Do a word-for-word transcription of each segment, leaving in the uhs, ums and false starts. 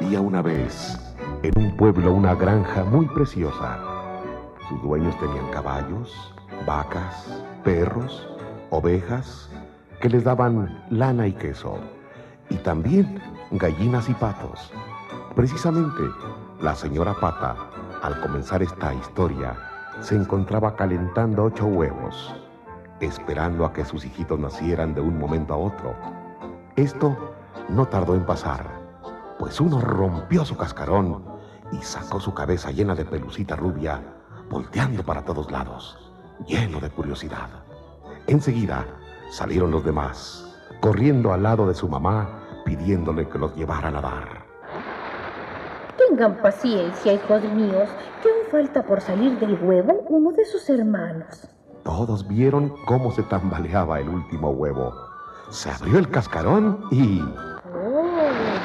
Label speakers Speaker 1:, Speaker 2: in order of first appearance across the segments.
Speaker 1: Había una vez en un pueblo una granja muy preciosa. Sus dueños tenían caballos, vacas, perros, ovejas, que les daban lana y queso, y también gallinas y patos. Precisamente, la señora Pata, al comenzar esta historia, se encontraba calentando ocho huevos, esperando a que sus hijitos nacieran de un momento a otro. Esto no tardó en pasar, pues uno rompió su cascarón y sacó su cabeza llena de pelucita rubia, volteando para todos lados, lleno de curiosidad. Enseguida salieron los demás, corriendo al lado de su mamá, pidiéndole que los llevara a nadar.
Speaker 2: Tengan paciencia, hijos míos, que aún falta por salir del huevo uno de sus hermanos.
Speaker 1: Todos vieron cómo se tambaleaba el último huevo. Se abrió el cascarón y...
Speaker 2: Oh.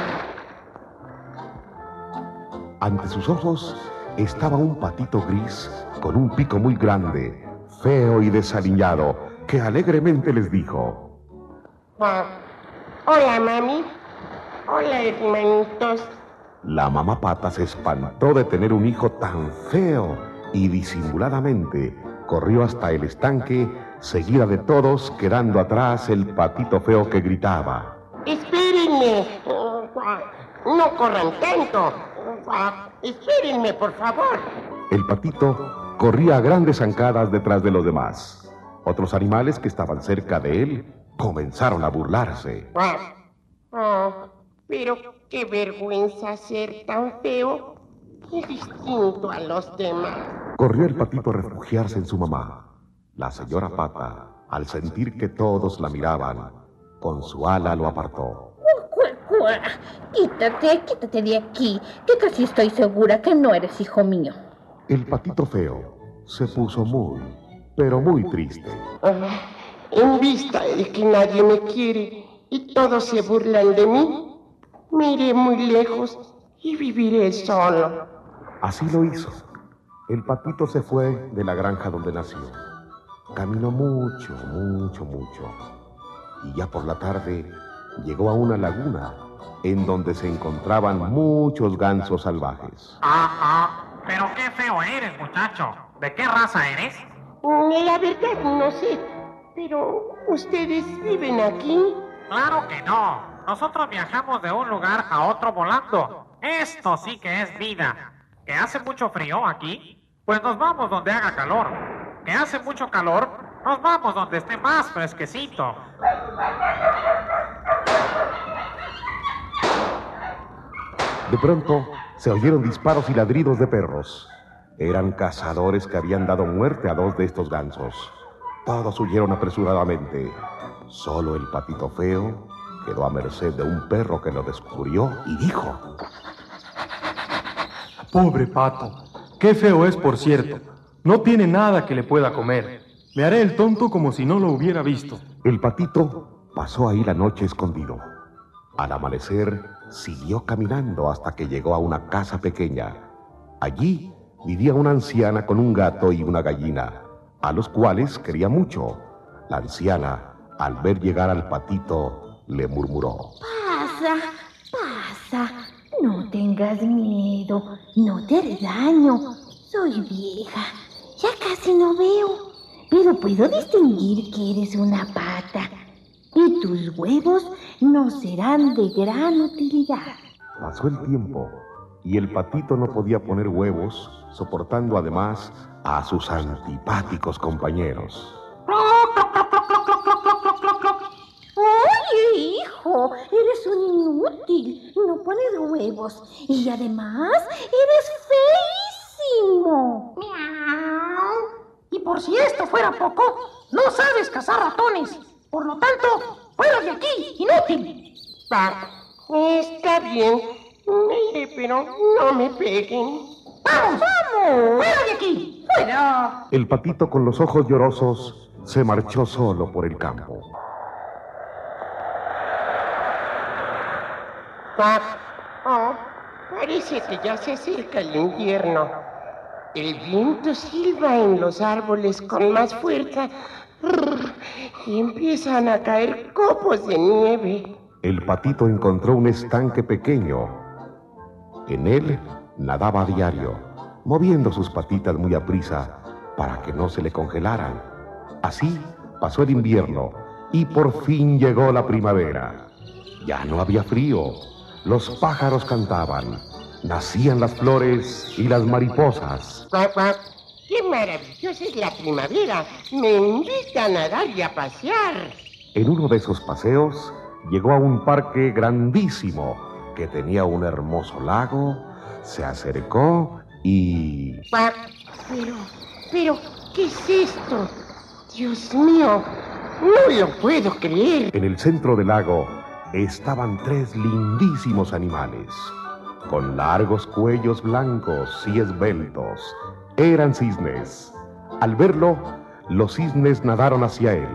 Speaker 1: Ante sus ojos estaba un patito gris con un pico muy grande, feo y desaliñado, que alegremente les dijo:
Speaker 3: Ah, hola, mami. Hola, hermanitos.
Speaker 1: La mamá Pata se espantó de tener un hijo tan feo y disimuladamente corrió hasta el estanque, seguida de todos, quedando atrás el patito feo que gritaba:
Speaker 3: Espérenme. No corran tanto. Espérenme, por favor.
Speaker 1: El patito corría a grandes zancadas detrás de los demás. Otros animales que estaban cerca de él comenzaron a burlarse.
Speaker 3: Oh, pero qué vergüenza ser tan feo y distinto a los demás.
Speaker 1: Corrió el patito a refugiarse en su mamá. La señora Pata, al sentir que todos la miraban, con su ala lo apartó.
Speaker 2: Quítate, quítate de aquí, que casi estoy segura que no eres hijo mío.
Speaker 1: El patito feo se puso muy, pero muy triste.
Speaker 3: Ah, en vista de que nadie me quiere y todos se burlan de mí, me iré muy lejos y viviré solo.
Speaker 1: Así lo hizo. El patito se fue de la granja donde nació. Caminó mucho, mucho, mucho. Y ya por la tarde llegó a una laguna en donde se encontraban muchos gansos salvajes.
Speaker 4: Ajá, pero qué feo eres, muchacho. ¿De qué raza eres?
Speaker 3: La verdad no sé, pero ¿ustedes viven aquí?
Speaker 4: Claro que no. Nosotros viajamos de un lugar a otro volando. Esto sí que es vida. ¿Que hace mucho frío aquí? Pues nos vamos donde haga calor. ¿Que hace mucho calor? Nos vamos donde esté más fresquecito.
Speaker 1: De pronto se oyeron disparos y ladridos de perros. Eran cazadores que habían dado muerte a dos de estos gansos. Todos huyeron apresuradamente. Solo el patito feo quedó a merced de un perro que lo descubrió y dijo:
Speaker 5: Pobre pato, qué feo es, por cierto. No tiene nada que le pueda comer. Me haré el tonto como si no lo hubiera visto.
Speaker 1: El patito pasó ahí la noche escondido. Al amanecer, siguió caminando hasta que llegó a una casa pequeña. Allí vivía una anciana con un gato y una gallina, a los cuales quería mucho. La anciana, al ver llegar al patito, le murmuró:
Speaker 2: Pasa, pasa, no tengas miedo, no te haré daño. Soy vieja, ya casi no veo, pero puedo distinguir que eres una pata. Y tus huevos no serán de gran utilidad.
Speaker 1: Pasó el tiempo y el patito no podía poner huevos, soportando además a sus antipáticos compañeros.
Speaker 2: Oye, hijo, eres un inútil, no pones huevos y además eres feísimo.
Speaker 6: Miau. Y por si esto fuera poco, no sabes cazar ratones. Por lo tanto, fuera de aquí, inútil.
Speaker 3: Ah, está bien. Mire, pero no me peguen.
Speaker 6: ¡Vamos, vamos! ¡Fuera de aquí! ¡Fuera!
Speaker 1: El patito, con los ojos llorosos, se marchó solo por el campo.
Speaker 3: Ah, oh, parece que ya se acerca el invierno. El viento silba en los árboles con más fuerza y empiezan a caer copos de nieve.
Speaker 1: El patito encontró un estanque pequeño En él nadaba a diario, moviendo sus patitas muy aprisa para que no se le congelaran. Así pasó el invierno y por fin llegó la primavera. Ya no había frío, los pájaros cantaban, nacían las flores y las mariposas.
Speaker 3: Cuac, cuac. ¡Qué maravillosa es la primavera! Me invita a nadar y a pasear.
Speaker 1: En uno de esos paseos llegó a un parque grandísimo que tenía un hermoso lago, se acercó y...
Speaker 3: Cuac. Pero, pero, ¿qué es esto? Dios mío, no lo puedo creer.
Speaker 1: En el centro del lago estaban tres lindísimos animales, con largos cuellos blancos y esbeltos. Eran cisnes. Al verlo, los cisnes nadaron hacia él.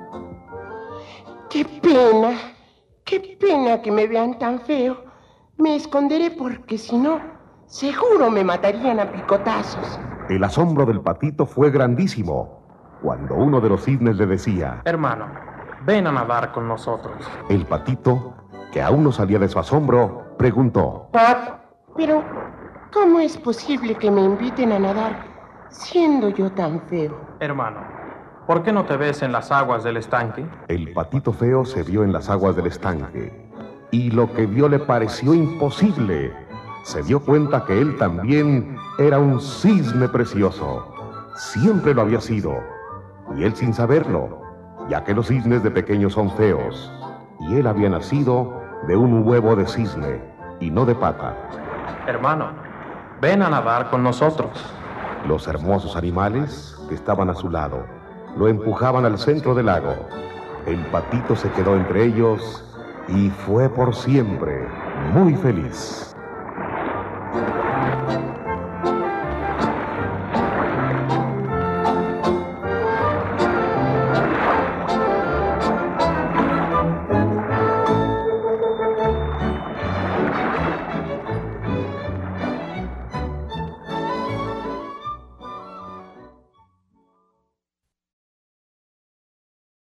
Speaker 3: ¡Qué pena! ¡Qué pena que me vean tan feo! Me esconderé porque si no, seguro me matarían a picotazos.
Speaker 1: El asombro del patito fue grandísimo cuando uno de los cisnes le decía:
Speaker 5: Hermano, ven a nadar con nosotros.
Speaker 1: El patito, que aún no salía de su asombro, preguntó:
Speaker 3: Pap, pero ¿cómo es posible que me inviten a nadar siendo yo tan feo?
Speaker 5: Hermano, ¿por qué no te ves en las aguas del estanque?
Speaker 1: El patito feo se vio en las aguas del estanque y lo que vio le pareció imposible. Se dio cuenta que él también era un cisne precioso. Siempre lo había sido, y él sin saberlo, ya que los cisnes de pequeños son feos, y él había nacido de un huevo de cisne y no de pata.
Speaker 5: Hermano, ven a nadar con nosotros.
Speaker 1: Los hermosos animales que estaban a su lado lo empujaban al centro del lago. El patito se quedó entre ellos y fue por siempre muy feliz.